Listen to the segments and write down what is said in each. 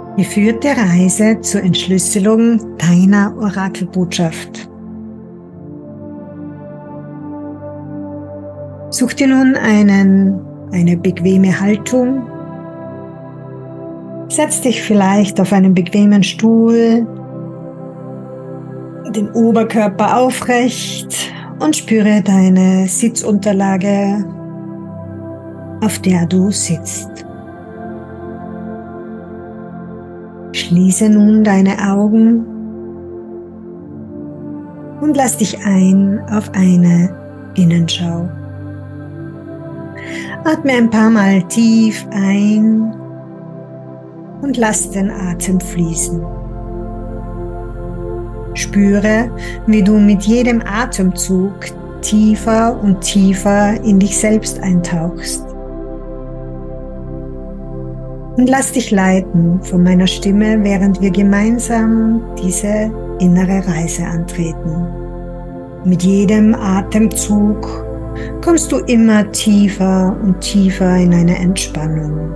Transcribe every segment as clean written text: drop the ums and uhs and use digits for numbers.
Geführte Reise zur Entschlüsselung deiner Orakelbotschaft. Such dir nun eine bequeme Haltung. Setz dich vielleicht auf einen bequemen Stuhl, den Oberkörper aufrecht und spüre deine Sitzunterlage, auf der du sitzt. Schließe nun deine Augen und lass dich ein auf eine Innenschau. Atme ein paar Mal tief ein und lass den Atem fließen. Spüre, wie du mit jedem Atemzug tiefer und tiefer in dich selbst eintauchst. Und lass dich leiten von meiner Stimme, während wir gemeinsam diese innere Reise antreten. Mit jedem Atemzug kommst du immer tiefer und tiefer in eine Entspannung.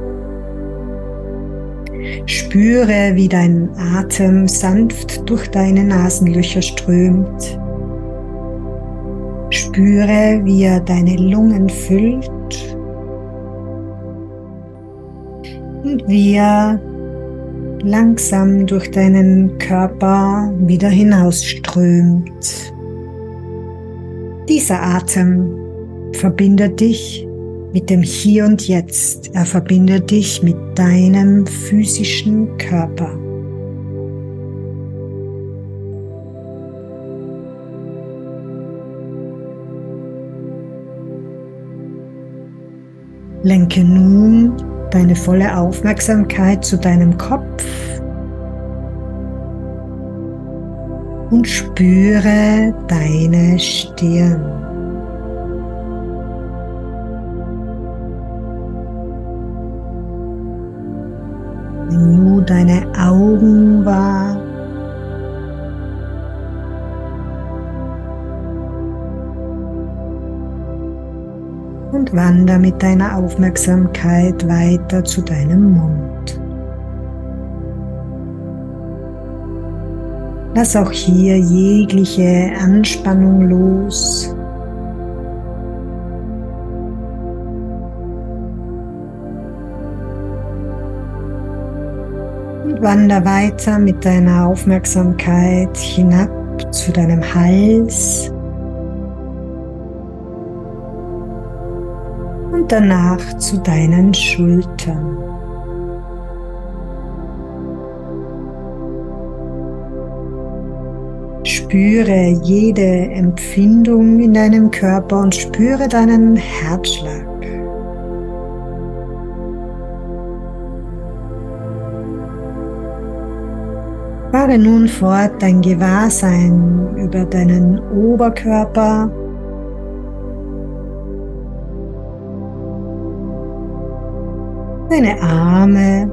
Spüre, wie dein Atem sanft durch deine Nasenlöcher strömt. Spüre, wie er deine Lungen füllt und wie er langsam durch deinen Körper wieder hinausströmt. Dieser Atem verbindet dich mit dem Hier und Jetzt. Er verbindet dich mit deinem physischen Körper. Lenke nun deine volle Aufmerksamkeit zu deinem Kopf und spüre deine Stirn. Nimm nur deine Augen wahr. Und wander mit deiner Aufmerksamkeit weiter zu deinem Mund. Lass auch hier jegliche Anspannung los. Und wander weiter mit deiner Aufmerksamkeit hinab zu deinem Hals. Und danach zu deinen Schultern. Spüre jede Empfindung in deinem Körper und spüre deinen Herzschlag. Fahre nun fort dein Gewahrsein über deinen Oberkörper, deine Arme,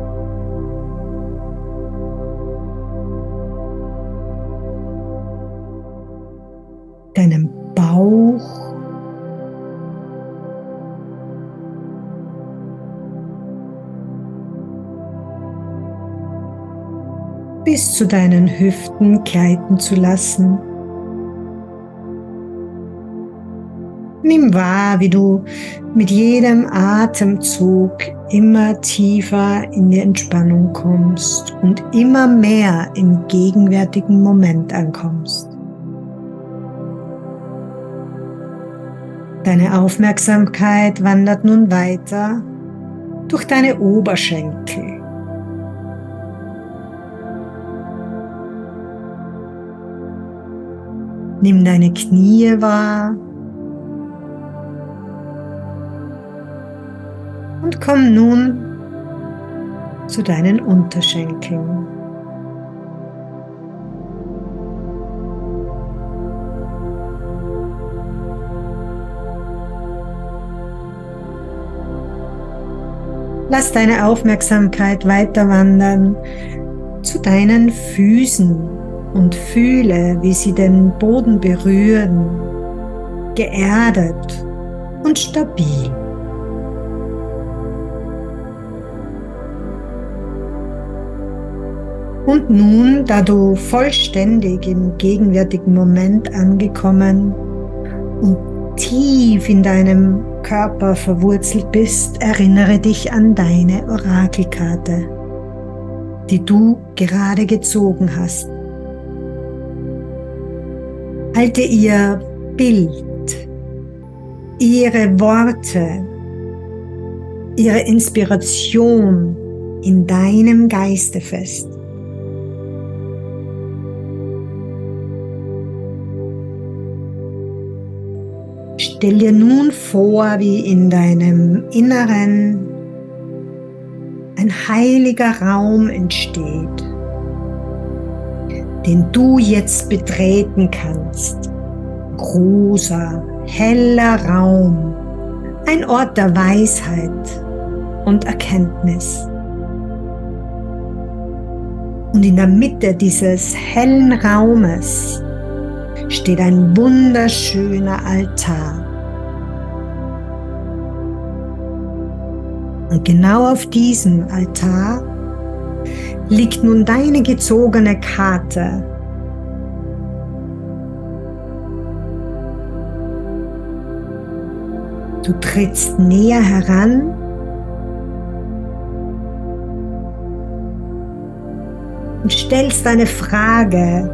deinen Bauch, bis zu deinen Hüften gleiten zu lassen. Nimm wahr, wie du mit jedem Atemzug immer tiefer in die Entspannung kommst und immer mehr im gegenwärtigen Moment ankommst. Deine Aufmerksamkeit wandert nun weiter durch deine Oberschenkel. Nimm deine Knie wahr und komm nun zu deinen Unterschenkeln. Lass deine Aufmerksamkeit weiter wandern zu deinen Füßen und fühle, wie sie den Boden berühren, geerdet und stabil. Und nun, da du vollständig im gegenwärtigen Moment angekommen und tief in deinem Körper verwurzelt bist, erinnere dich an deine Orakelkarte, die du gerade gezogen hast. Halte ihr Bild, ihre Worte, ihre Inspiration in deinem Geiste fest. Stell dir nun vor, wie in deinem Inneren ein heiliger Raum entsteht, den du jetzt betreten kannst. Großer, heller Raum, ein Ort der Weisheit und Erkenntnis. Und in der Mitte dieses hellen Raumes steht ein wunderschöner Altar. Und genau auf diesem Altar liegt nun deine gezogene Karte. Du trittst näher heran und stellst eine Frage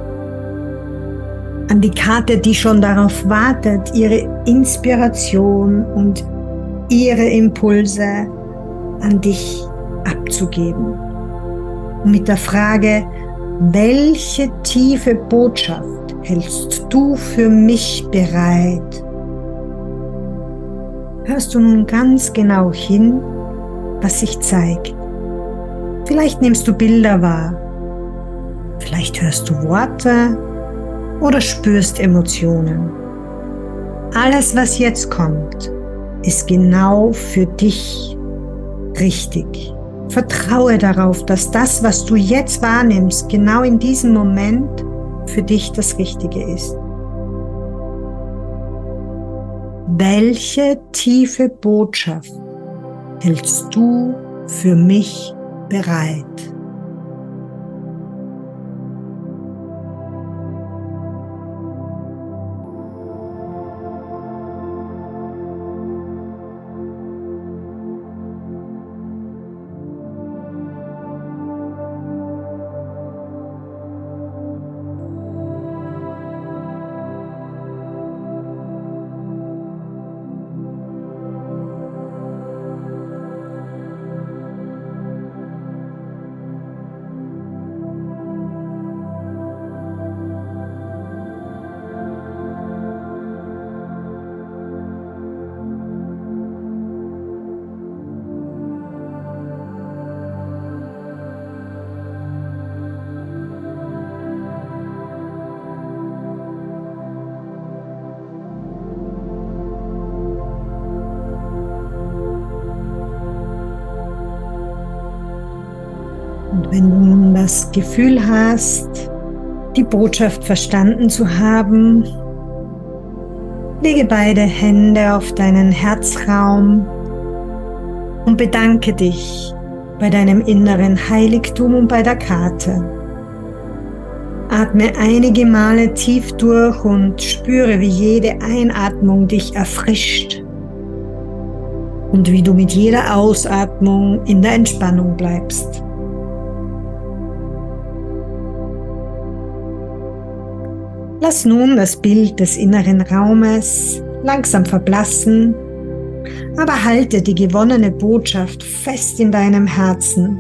an die Karte, die schon darauf wartet, ihre Inspiration und ihre Impulse an dich abzugeben. Und mit der Frage, welche tiefe Botschaft hältst du für mich bereit? Hörst du nun ganz genau hin, was sich zeigt. Vielleicht nimmst du Bilder wahr, vielleicht hörst du Worte oder spürst Emotionen. Alles, was jetzt kommt, ist genau für dich richtig. Vertraue darauf, dass das, was du jetzt wahrnimmst, genau in diesem Moment für dich das Richtige ist. Welche tiefe Botschaft hältst du für mich bereit? Und wenn du nun das Gefühl hast, die Botschaft verstanden zu haben, lege beide Hände auf deinen Herzraum und bedanke dich bei deinem inneren Heiligtum und bei der Karte. Atme einige Male tief durch und spüre, wie jede Einatmung dich erfrischt und wie du mit jeder Ausatmung in der Entspannung bleibst. Lass nun das Bild des inneren Raumes langsam verblassen, aber halte die gewonnene Botschaft fest in deinem Herzen.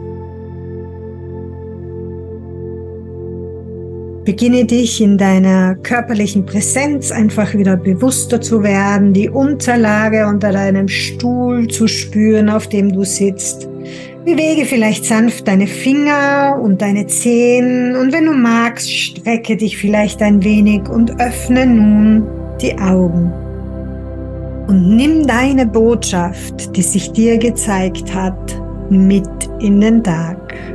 Beginne dich in deiner körperlichen Präsenz einfach wieder bewusster zu werden, die Unterlage unter deinem Stuhl zu spüren, auf dem du sitzt. Bewege vielleicht sanft deine Finger und deine Zehen und wenn du magst, strecke dich vielleicht ein wenig und öffne nun die Augen. Und nimm deine Botschaft, die sich dir gezeigt hat, mit in den Tag.